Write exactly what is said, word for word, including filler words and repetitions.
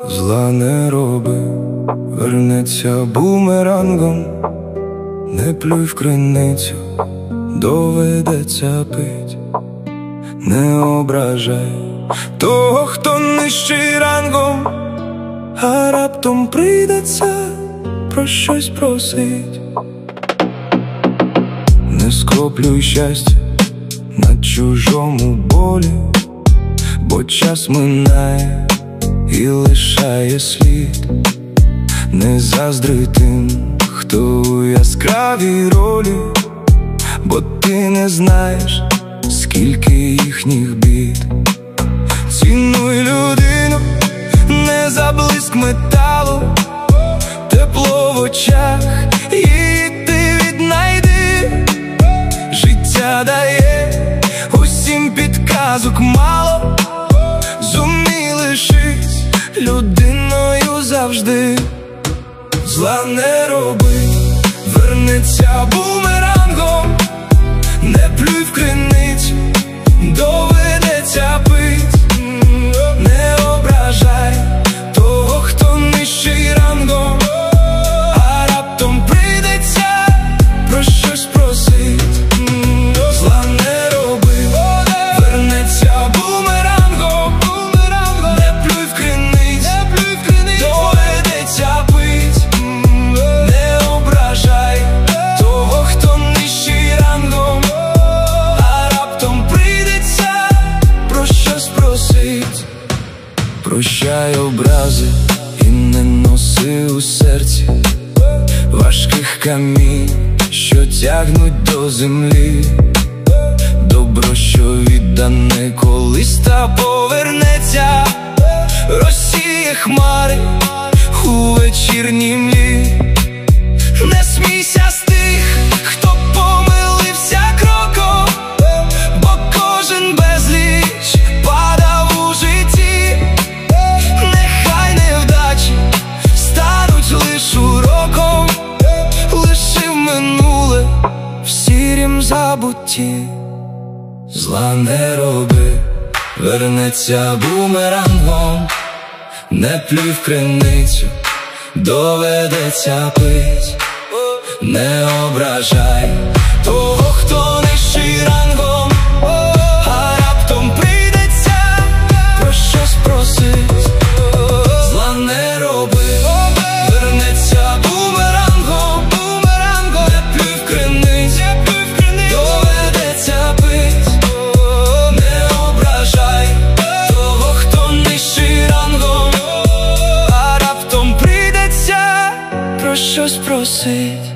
Зла не роби, вернеться бумерангом. Не плюй в криницю, доведеться пить. Не ображай того, хто нижчий рангом, а раптом прийдеться про щось просить. Не скоплюй щастя на чужому болі, бо час минає і лишає слід. Не заздри тим, хто у яскравій ролі, бо ти не знаєш, скільки їхніх бід. Цінуй людину не за блиск металу, тепло в очах її ти віднайди. Життя дає усім підказок мало, зумій лишись людиною завжди. Зла не роби, вернеться бумерангом. Не плюй в криницю, доведеться пить. Не ображай того, хто нижчий рангом, а раптом прийдеться про щось просить. Зла не роби, вернеться бумерангом. Не плюй в криницю, доведеться пить. Не ображай того, хто нижчий рангом, а раптом прийдеться про щось просить. Прощай образи і не носи у серці важких камінь, що тягнуть до землі. Добро, що віддане колись та повернеться, розсіє хмари у вечірній млі. Не смійся з тих, хто помилився кроком, бо кожен безліч падав у житті. Нехай невдачі стануть лиш уроком, лишив минуле в сірім забутті. Зла не роби, вернеться бумерангом. Не плюй в криницю, доведеться пить. Не ображай того, хто нижчий рангом, а раптом прийдеться про щось просить. Зла не роби, вернеться бумерангом. Не плюй в криницю, доведеться пить. Не ображай того, хто нижчий рангом, а раптом прийдеться про щось просить.